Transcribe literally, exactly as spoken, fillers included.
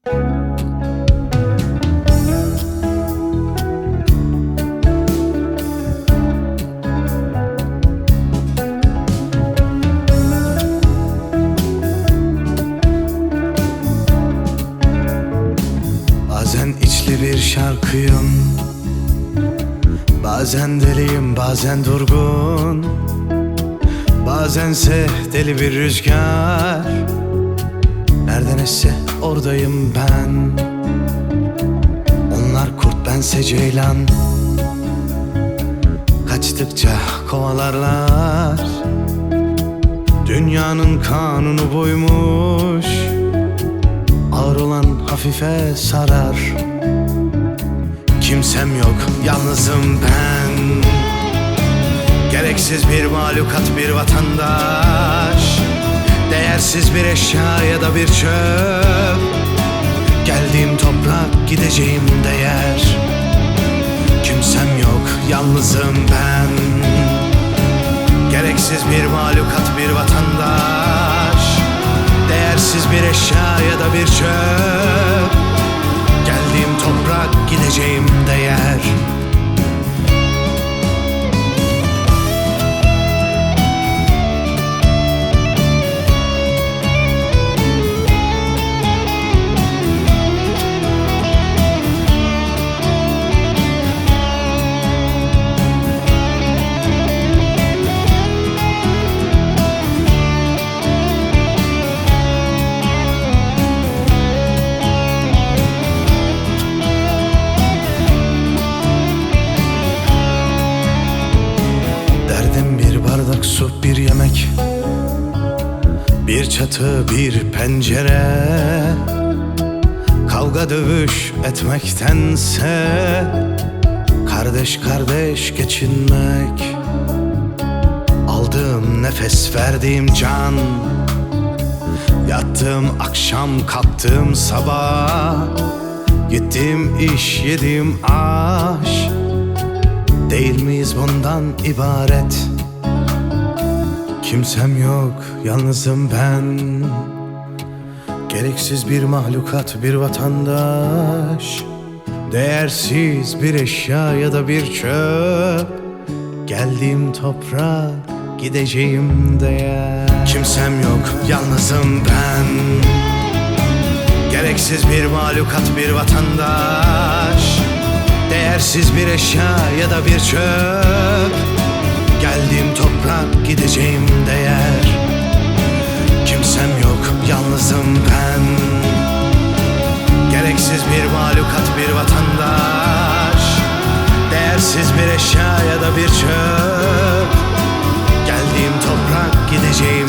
Bazen içli bir şarkıyım, bazen deliyim, bazen durgun, bazense deli bir rüzgar. Nereden esse oradayım ben. Onlar kurt, bense ceylan. Kaçtıkça kovalarlar. Dünyanın kanunu buymuş. Ağır olan hafife sarar. Kimsem yok, yalnızım ben. Gereksiz bir mahlukat, bir vatandaş. Değersiz bir eşya ya da bir çöp. Geldiğim toprak, gideceğim değer. Kimsem yok, yalnızım ben. Gereksiz bir mahlukat, bir vatandaş. Değersiz bir eşya ya da bir çöp. Geldiğim toprak, gideceğim değer. Su, bir yemek, bir çatı, bir pencere. Kavga dövüş etmektense kardeş kardeş geçinmek. Aldığım nefes, verdiğim can. Yattığım akşam, kalktığım sabah. Gittiğim iş, yediğim aş. Değil miyiz bundan ibaret? Kimsem yok, yalnızım ben. Gereksiz bir mahlukat, bir vatandaş. Değersiz bir eşya ya da bir çöp. Geldiğim toprak, gideceğim değer. Kimsem yok, yalnızım ben. Gereksiz bir mahlukat, bir vatandaş. Değersiz bir eşya ya da bir çöp. Geldiğim toprak, gideceğim değer. Kimsem yok, yalnızım ben. Gereksiz bir mahlukat, bir vatandaş. Değersiz bir eşya ya da bir çöp. Geldiğim toprak, gideceğim